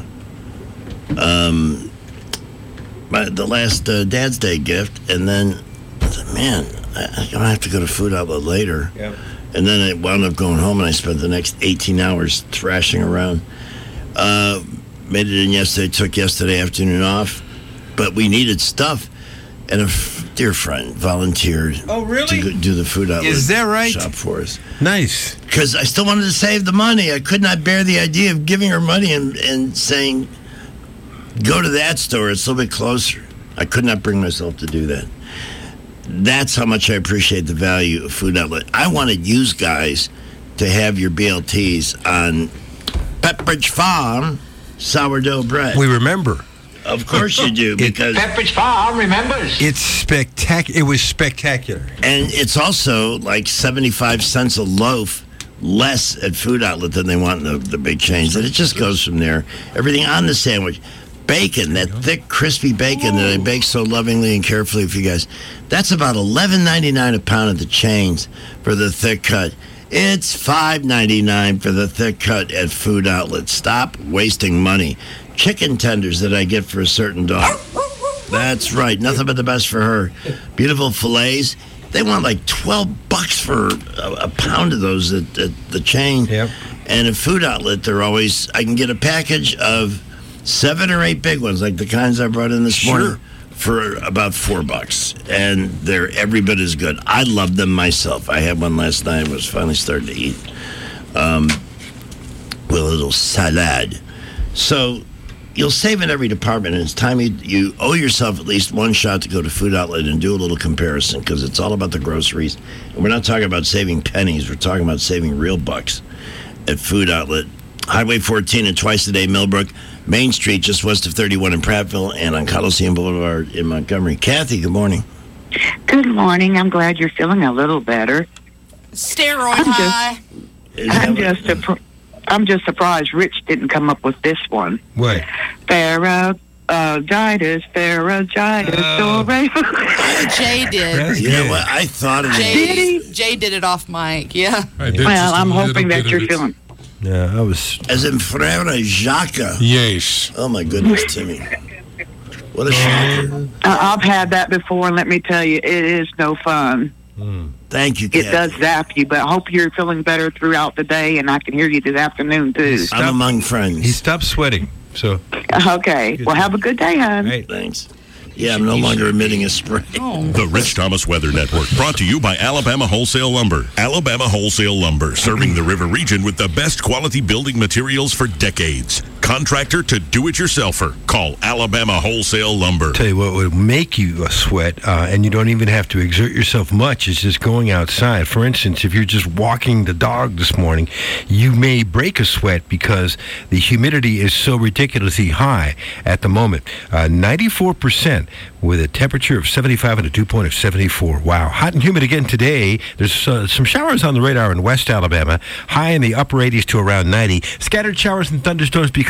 The last Dad's Day gift, and then I thought, man, I don't have to go to Food Outlet later. Yeah. And then I wound up going home, and I spent the next 18 hours thrashing around. Made it in yesterday, took yesterday afternoon off, but we needed stuff, and a dear friend volunteered to do the Food Outlet Is that right? shop for us. Nice. Because I still wanted to save the money. I could not bear the idea of giving her money and saying, go to that store. It's a little bit closer. I could not bring myself to do that. That's how much I appreciate the value of Food Outlet. I wanted you guys to have your BLTs on Pepperidge Farm sourdough bread. We remember. Of course you do, because Pepperidge Farm remembers. It's spectacular. It was spectacular. And it's also like 75 cents a loaf less at Food Outlet than they want in the big chains. And it just goes from there. Everything on the sandwich. Bacon, that thick, crispy bacon that I bake so lovingly and carefully for you guys. That's about $11.99 a pound at the chains for the thick cut. It's $5.99 for the thick cut at Food Outlet. Stop wasting money. Chicken tenders that I get for a certain dog. That's right. Nothing but the best for her. Beautiful fillets. They want like $12 for a pound of those at the chain. Yep. And at Food Outlet, I can get a package of 7 or 8 big ones, like the kinds I brought in this morning, for about $4. And they're every bit as good. I love them myself. I had one last night. I was finally starting to eat with a little salad. So you'll save in every department, and it's time you owe yourself at least one shot to go to Food Outlet and do a little comparison, because it's all about the groceries. And we're not talking about saving pennies. We're talking about saving real bucks at Food Outlet. Highway 14 and twice a day Millbrook, Main Street just west of 31 in Prattville, and on Coliseum Boulevard in Montgomery. Kathy, good morning. Good morning. I'm glad you're feeling a little better. Steroid high. I'm just surprised Rich didn't come up with this one. What? Pharyngitis. Jay did. Yeah, well, I thought of it. Jay did it off mic. Yeah. Well, I'm hoping that you're feeling. Yeah, I was. As in Frere Jacques. Yes. Oh, my goodness, Timmy. What a shocker. I've had that before, and let me tell you, it is no fun. Thank you, Kathy. It does zap you, but I hope you're feeling better throughout the day, and I can hear you this afternoon, too. I'm among friends. He stopped sweating, so. Okay. Well, have a good day, hon. Hey. Thanks. Yeah, I'm no longer emitting a spray. The Rich Thomas Weather Network, brought to you by Alabama Wholesale Lumber. Alabama Wholesale Lumber, serving the river region with the best quality building materials for decades. Contractor to do-it-yourselfer. Call Alabama Wholesale Lumber. Tell you what would make you sweat, and you don't even have to exert yourself much, is just going outside. For instance, if you're just walking the dog this morning, you may break a sweat because the humidity is so ridiculously high at the moment. 94% with a temperature of 75 and a dew point of 74. Wow. Hot and humid again today. There's some showers on the radar in West Alabama. High in the upper 80s to around 90. Scattered showers and thunderstorms become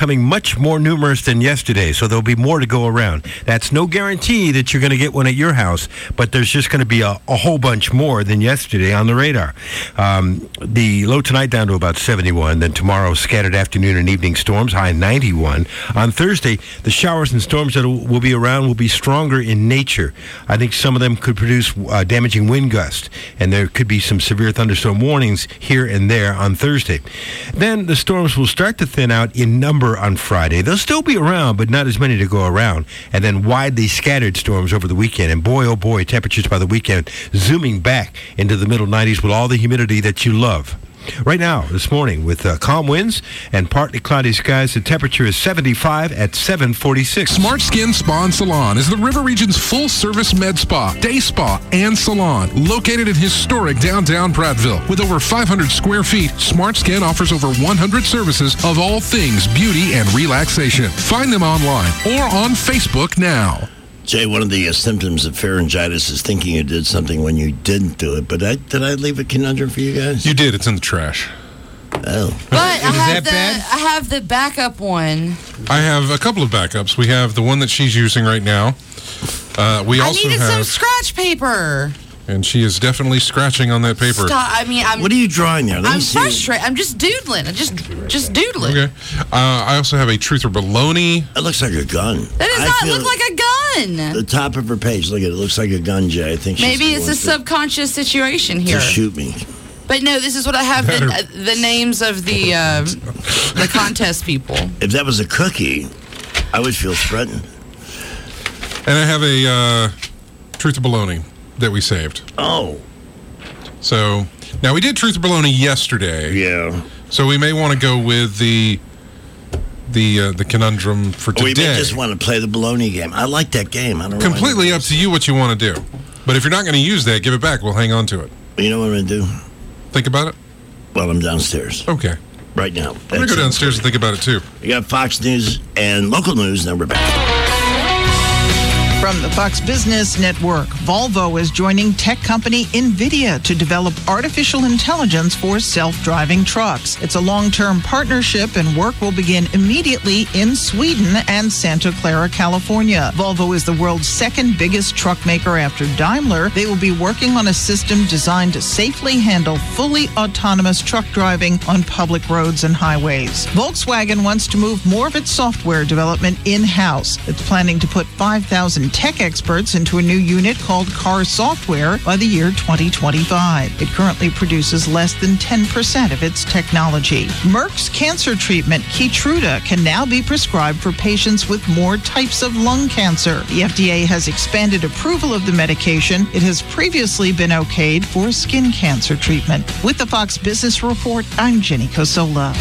becoming much more numerous than yesterday, so there'll be more to go around. That's no guarantee that you're going to get one at your house, but there's just going to be a whole bunch more than yesterday on the radar. The low tonight down to about 71, then tomorrow scattered afternoon and evening storms, high 91. On Thursday, the showers and storms that will be around will be stronger in nature. I think some of them could produce damaging wind gusts, and there could be some severe thunderstorm warnings here and there on Thursday. Then the storms will start to thin out in number on Friday. They'll still be around, but not as many to go around. And then widely scattered storms over the weekend. And boy, oh boy, temperatures by the weekend zooming back into the middle 90s with all the humidity that you love. Right now, this morning, with calm winds and partly cloudy skies, the temperature is 75 at 746. Smart Skin Spa and Salon is the River Region's full-service med spa, day spa, and salon. Located in historic downtown Prattville. With over 500 square feet, Smart Skin offers over 100 services of all things beauty and relaxation. Find them online or on Facebook now. Jay, one of the symptoms of pharyngitis is thinking you did something when you didn't do it. But did I leave a conundrum for you guys? You did. It's in the trash. Oh. But I have the backup one. I have a couple of backups. We have the one that she's using right now. We also I needed some scratch paper. And she is definitely scratching on that paper. Stop. I mean, what are you drawing there? I'm frustrated. I'm just doodling. I'm just doodling. Okay. I also have a Truth or Baloney. It looks like a gun. That does not look like a gun. The top of her page, look at it. It looks like a gun, Jay. I think maybe it's a subconscious situation here. To shoot me. But no, this is what I have the names of the contest people. If that was a cookie, I would feel threatened. And I have a Truth or Baloney that we saved. Oh. So, now we did Truth or Baloney yesterday. Yeah. So we may want to go with the conundrum for today. We may just want to play the baloney game. I like that game. I don't know. Completely up to you what you want to do. But if you're not going to use that, give it back. We'll hang on to it. You know what I'm going to do? Think about it? Well, I'm downstairs. Okay. Right now. I'm going to go downstairs and think about it, too. We got Fox News and local news. Now we're back. From the Fox Business Network, Volvo is joining tech company NVIDIA to develop artificial intelligence for self-driving trucks. It's a long-term partnership, and work will begin immediately in Sweden and Santa Clara, California. Volvo is the world's second biggest truck maker after Daimler. They will be working on a system designed to safely handle fully autonomous truck driving on public roads and highways. Volkswagen wants to move more of its software development in-house. It's planning to put 5,000 tech experts into a new unit called Car Software by the year 2025. It currently produces less than 10% of its technology. Merck's cancer treatment, Keytruda, can now be prescribed for patients with more types of lung cancer. The FDA has expanded approval of the medication. It has previously been okayed for skin cancer treatment. With the Fox Business Report, I'm Jenny Cosola.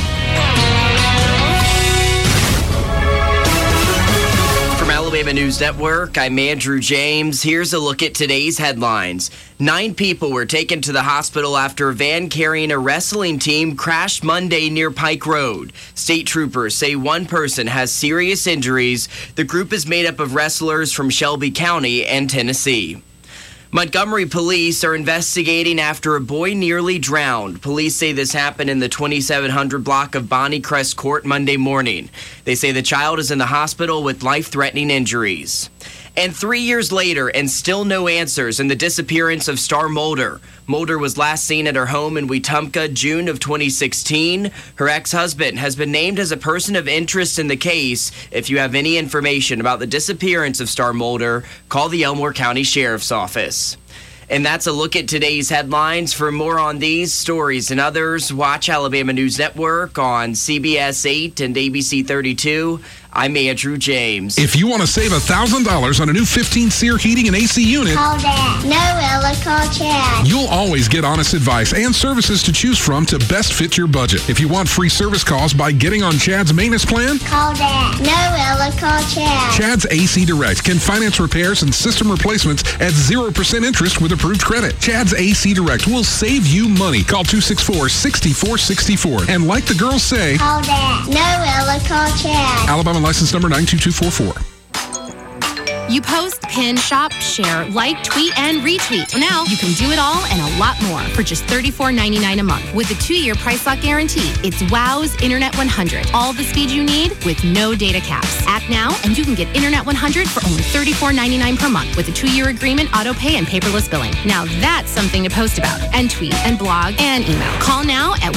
Alabama News Network, I'm Andrew James. Here's a look at today's headlines. 9 people were taken to the hospital after a van carrying a wrestling team crashed Monday near Pike Road. State troopers say one person has serious injuries. The group is made up of wrestlers from Shelby County and Tennessee. Montgomery police are investigating after a boy nearly drowned. Police say this happened in the 2700 block of Bonnie Crest Court Monday morning. They say the child is in the hospital with life-threatening injuries. And 3 years later, and still no answers in the disappearance of Star Mulder. Mulder was last seen at her home in Wetumpka, June of 2016. Her ex-husband has been named as a person of interest in the case. If you have any information about the disappearance of Star Mulder, call the Elmore County Sheriff's Office. And that's a look at today's headlines. For more on these stories and others, watch Alabama News Network on CBS 8 and ABC 32. I'm Andrew James. If you want to save $1,000 on a new 15 SEER heating and AC unit, call Dad. No, Ella, call Chad. You'll always get honest advice and services to choose from to best fit your budget. If you want free service calls by getting on Chad's maintenance plan, call Dad. No, Ella, call Chad. Chad's AC Direct can finance repairs and system replacements at 0% interest with approved credit. Chad's AC Direct will save you money. Call 264-6464. And like the girls say, call Dad. No, Ella, call Chad. Alabama license number 92244. You post, pin, shop, share, like, tweet, and retweet. So now you can do it all and a lot more for just $34.99 a month. With a 2-year price lock guarantee, it's WOW's Internet 100. All the speed you need with no data caps. Act now and you can get Internet 100 for only $34.99 per month with a 2-year agreement, auto pay, and paperless billing. Now that's something to post about and tweet and blog and email. Call now at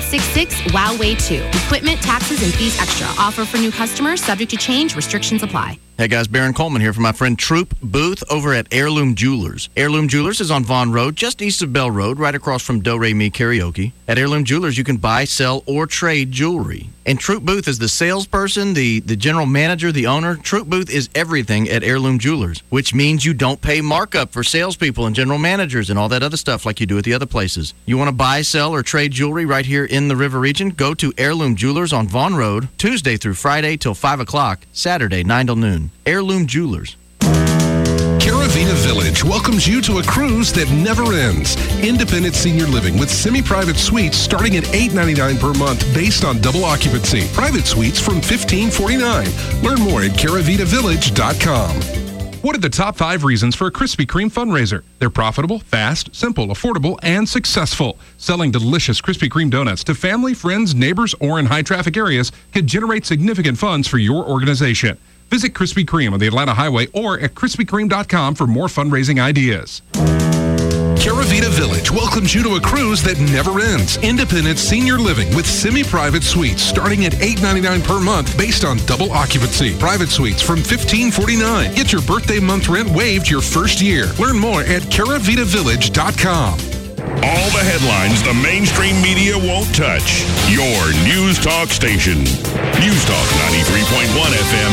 1-866-WOW-WAY2. Equipment, taxes, and fees extra. Offer for new customers subject to change. Restrictions apply. Hey guys, Baron Coleman here for my friend Troop Booth over at Heirloom Jewelers. Heirloom Jewelers is on Vaughn Road, just east of Bell Road, right across from Do Re Mi Karaoke. At Heirloom Jewelers, you can buy, sell, or trade jewelry. And Troop Booth is the salesperson, the general manager, the owner. Troop Booth is everything at Heirloom Jewelers, which means you don't pay markup for salespeople and general managers and all that other stuff like you do at the other places. You want to buy, sell, or trade jewelry right here in the River Region? Go to Heirloom Jewelers on Vaughn Road, Tuesday through Friday till 5 o'clock, Saturday 9 till noon. Heirloom Jewelers. Caravita Village welcomes you to a cruise that never ends. Independent senior living with semi-private suites starting at $8.99 per month based on double occupancy. Private suites from $15.49. Learn more at caravitavillage.com. What are the top 5 reasons for a Krispy Kreme fundraiser? They're profitable, fast, simple, affordable, and successful. Selling delicious Krispy Kreme donuts to family, friends, neighbors, or in high-traffic areas can generate significant funds for your organization. Visit Krispy Kreme on the Atlanta Highway or at KrispyKreme.com for more fundraising ideas. Caravita Village welcomes you to a cruise that never ends. Independent senior living with semi-private suites starting at $8.99 per month based on double occupancy. Private suites from $15.49. Get your birthday month rent waived your first year. Learn more at caravitavillage.com. All the headlines the mainstream media won't touch. Your News Talk station. News Talk 93.1 FM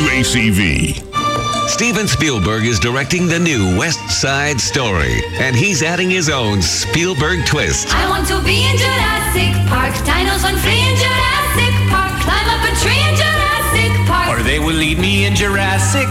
WACV. Steven Spielberg is directing the new West Side Story, and he's adding his own Spielberg twist. I want to be in Jurassic Park. Dinos run free in Jurassic Park. Climb up a tree in Jurassic Park. Or they will lead me in Jurassic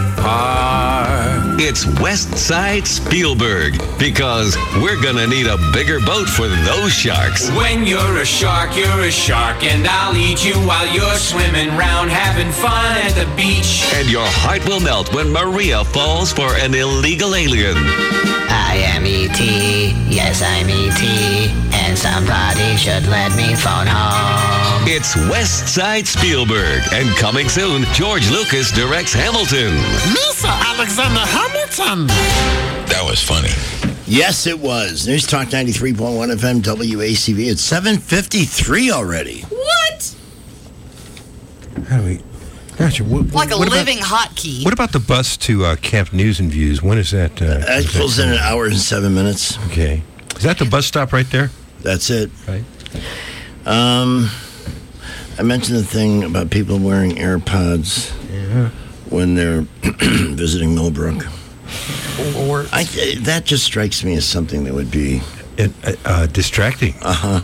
Park. It's West Side Spielberg, because we're gonna need a bigger boat for those sharks. When you're a shark, and I'll eat you while you're swimming round having fun at the beach. And your heart will melt when Maria falls for an illegal alien. I am E.T., yes I'm E.T., and somebody should let me phone home. It's West Side Spielberg, and coming soon, George Lucas directs Hamilton. Lisa Alexander Hamilton. That was funny. Yes, it was. News Talk 93.1 FM WACV. It's 7:53 already. What? Gotcha. Like a living hotkey. What about the bus to Camp News and Views? When is that? That pulls in an hour and 7 minutes. Okay. Is that the bus stop right there? That's it. Right. I mentioned the thing about people wearing AirPods when they're visiting Millbrook. That just strikes me as something that would be distracting.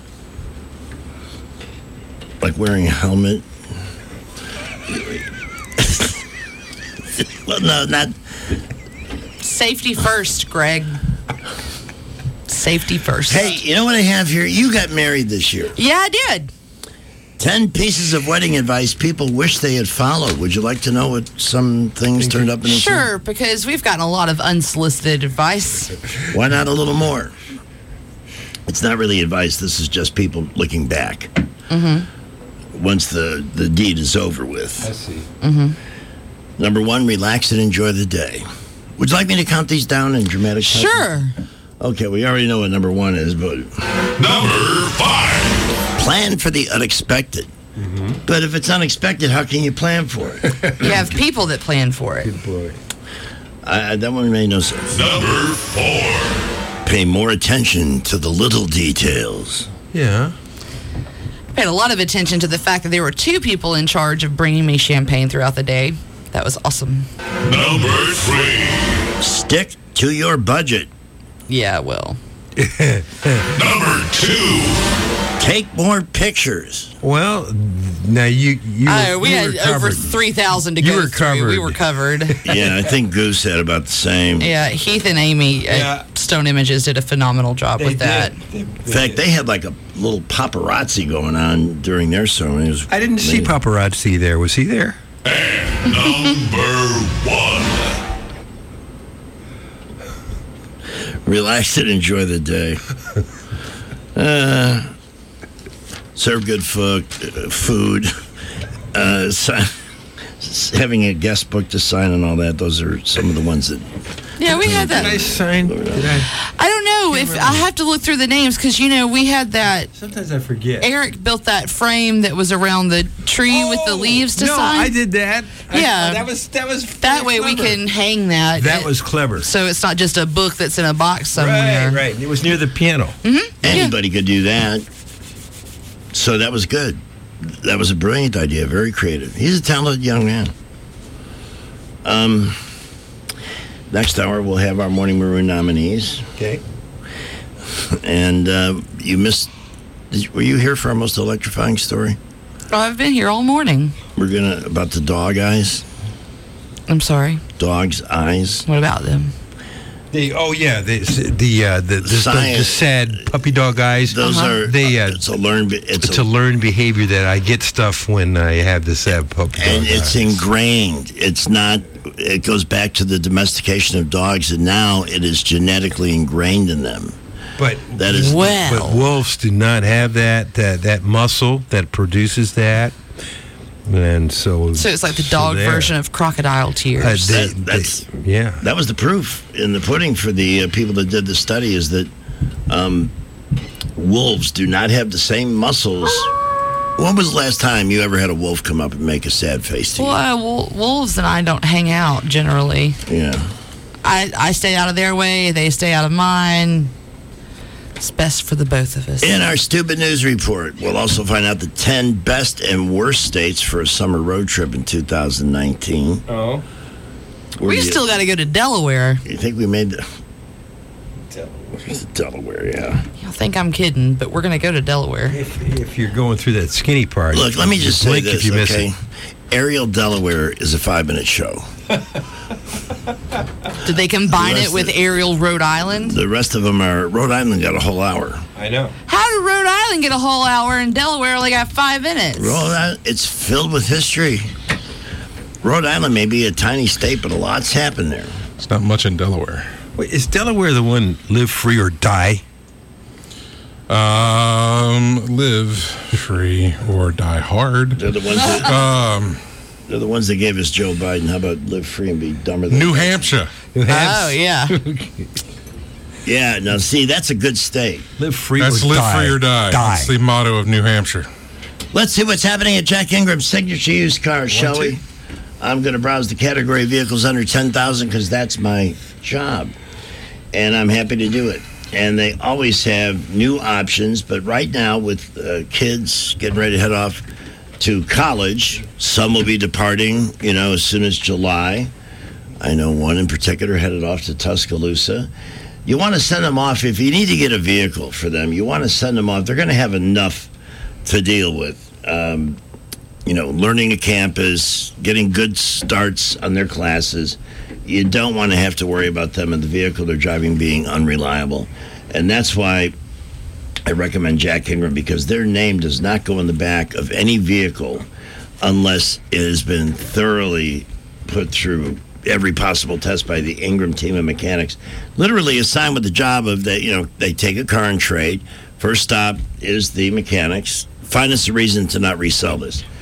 Like wearing a helmet. Well, no, not. Safety first, Greg. Safety first. Hey, you know what I have here? You got married this year. Yeah, I did. 10 pieces of wedding advice people wish they had followed. Would you like to know what some things turned up in the Sure, because we've gotten a lot of unsolicited advice. Why not a little more? It's not really advice. This is just people looking back. Once the deed is over with. I see. Number 1, relax and enjoy the day. Would you like me to count these down in dramatic type? Sure. Okay, we already know what number 1 is, but... Number 5. Plan for the unexpected. But if it's unexpected, how can you plan for it? You have people that plan for it. Good boy. That one made no sense. Number 4. Pay more attention to the little details. Yeah. I paid a lot of attention to the fact that there were 2 people in charge of bringing me champagne throughout the day. That was awesome. Number 3. Stick to your budget. Yeah, well. Number 2. Take more pictures. Well, now you we had over 3,000 to go through. We were covered. Yeah, I think Goose had about the same. Yeah, Heath and Amy at Stone Images did a phenomenal job with that. In fact, they had like a little paparazzi going on during their ceremony. I didn't see paparazzi there. Was he there? And number 1. Relax and enjoy the day. Serve good food. Having a guest book to sign and all that. Those are some of the ones that... Yeah, we had that. Did I sign? I don't know if I have to look through the names because we had that. Sometimes I forget. Eric built that frame that was around the tree with the leaves to sign. I did that. Yeah, that was that way clever. we can hang that. That was clever. So it's not just a book that's in a box somewhere. Right. It was near the piano. Mm-hmm. Anybody could do that. So that was good. That was a brilliant idea. Very creative. He's a talented young man. Next hour, we'll have our Morning Maroon nominees. Okay. And you missed... Were you here for our most electrifying story? Oh, I've been here all morning. We're about the dog eyes. I'm sorry. Dog's eyes. What about them? The sad puppy dog eyes. Those are it's a learned behavior that I get stuff when I have the sad puppy dog and it's eyes. ingrained. It's not. It goes back to the domestication of dogs, and now it is genetically ingrained in them. But that is but wolves do not have that muscle that produces that. And so it's like the dog version of crocodile tears. That was the proof in the pudding for the people that did the study is that wolves do not have the same muscles. When was the last time you ever had a wolf come up and make a sad face to you? Well, wolves and I don't hang out generally. Yeah. I stay out of their way. They stay out of mine. It's best for the both of us. In our Stupid News Report, we'll also find out the 10 best and worst states for a summer road trip in 2019. Oh. We still got to go to Delaware. You think we made Delaware, yeah. You'll think I'm kidding, but we're going to go to Delaware. If you're going through that skinny part. Look, let me just say blink this, if you miss okay? it. Ariel, Delaware is a 5-minute show. Did they combine it with Ariel, Rhode Island? The rest of them are... Rhode Island got a whole hour. I know. How did Rhode Island get a whole hour and Delaware only got 5 minutes? Rhode Island, it's filled with history. Rhode Island may be a tiny state, but a lot's happened there. It's not much in Delaware. Wait, is Delaware the one live free or die? Live free or die hard. They're the ones that... They're the ones that gave us Joe Biden. How about live free and be dumber than... New Hampshire. Oh, yeah. Yeah, now see, that's a good state. Live free That's or live die. free or die. That's the motto of New Hampshire. Let's see what's happening at Jack Ingram's signature used cars, shall we? I'm going to browse the category of vehicles under $10,000 because that's my job. And I'm happy to do it. And they always have new options, but right now with kids getting ready to head off to college, some will be departing, as soon as July. I know one in particular headed off to Tuscaloosa. You want to send them off, if you need to get a vehicle for them, you want to send them off. They're going to have enough to deal with. Learning a campus, getting good starts on their classes. You don't want to have to worry about them and the vehicle they're driving being unreliable. And that's why I recommend Jack Ingram, because their name does not go in the back of any vehicle unless it has been thoroughly put through every possible test by the Ingram team of mechanics. Literally assigned with the job of they take a car and trade. First stop is the mechanics. Find us a reason to not resell this.